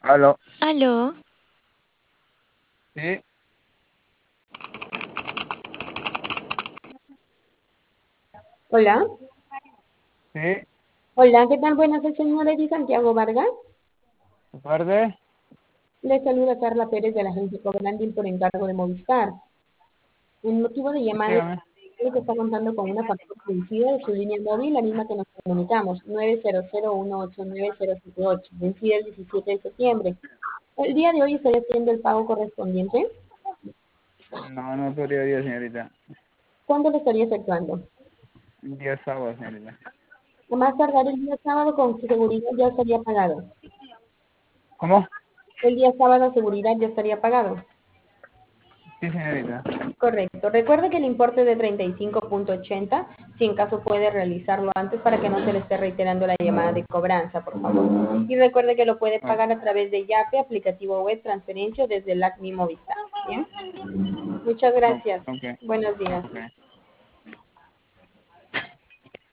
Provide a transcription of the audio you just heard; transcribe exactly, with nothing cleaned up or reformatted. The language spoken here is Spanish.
Aló. Aló. Sí, Hola, sí. hola, ¿qué tal? Buenas, el señor Eddie Santiago Vargas. ¿De parte? Le saluda Carla Pérez de la agencia Cobranding por encargo de Movistar. El motivo de llamada es Dígame. que está contando con una factura vencida de su línea móvil, la misma que nos comunicamos, nueve cero cero uno ocho nueve cero siete ocho, vencida el diecisiete de septiembre. El día de hoy estoy haciendo el pago correspondiente. No, no podría día, señorita. ¿Cuándo lo estaría efectuando? Día sábado, señorita. A más tardar el día sábado con seguridad ya estaría pagado. ¿Cómo? El día sábado seguridad ya estaría pagado. Sí, señorita. Correcto. Recuerde que el importe es de treinta y cinco punto ochenta, si en caso puede realizarlo antes para que no se le esté reiterando la llamada de cobranza, por favor. Y recuerde que lo puede Oh, pagar a través de Yape, aplicativo web, transferencia o desde el app Mi Movistar. ¿Bien? Muchas oh, gracias. ok, Buenos días. ok.